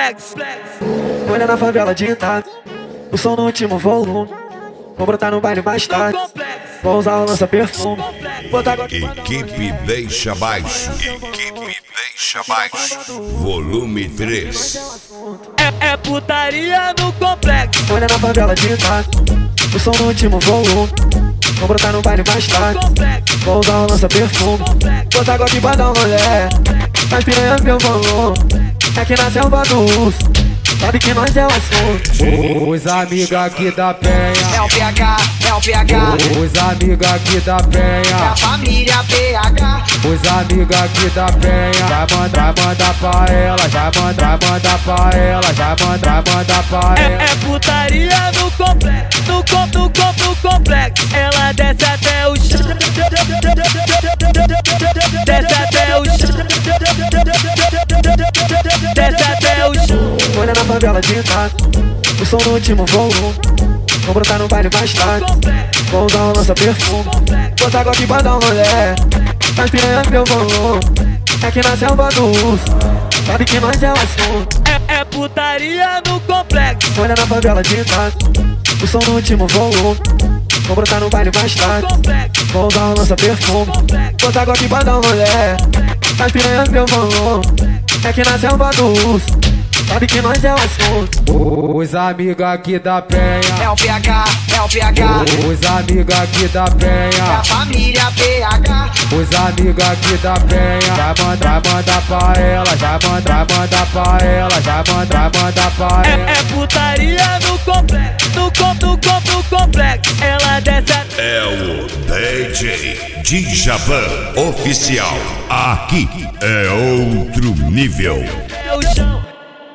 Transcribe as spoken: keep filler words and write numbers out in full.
complexo. Olha na favela de Itália, o som no último volume. Vou brotar no baile mais tarde, vou usar o lança-perfume. Equipe Deixa Baixo. Equipe Deixa Baixo. Volume três. É, é putaria no complexo. Olha na favela de Itália, o som no último volume. Vou brotar no baile mais tarde, vou usar o lança-perfume. Botar golpe pra dar um rolé, mas piranha meu volume. É que na selva do urso, sabe que nós é o assunto. Os amigos aqui da Penha, É o P H, é o P H, os amigos aqui da é a Penha, família P H. os amigos aqui da Penha. Já manda, já manda pra ela, já manda, já manda pra ela, já manda, já manda pra É, ela. é putaria no complexo. No com, no com, no complexo. Ela desce até o chão. Desce até o chão. Desce até o chão. Olha na favela de Itália, o som no último volume. Vou brotar no baile mais tarde, vou usar o lança-perfume. Botar golpe pra dar um rolé, mas piranha meu volume. É que na selva do urso, sabe que nós é o assunto. É, é putaria no complexo. Olha na favela de Itália, o som no último volume. Vou brotar no baile mais tarde, vou usar o lança-perfume. Botar golpe pra dar um rolé, mas piranha meu volume. É que na selva do urso, sabe que nós é o assunto. Os amigos aqui da Penha, É o P H, é o P H, os amigos aqui da é a Penha, família P H. os amigos aqui da Penha. Já manda, já manda pra ela, já manda, já manda pra ela, já manda, já manda pra ela. É, é putaria no complexo. No com, no com, no complexo. Ela desce até É o D J Djavan Oficial. Aqui é outro nível. o chão.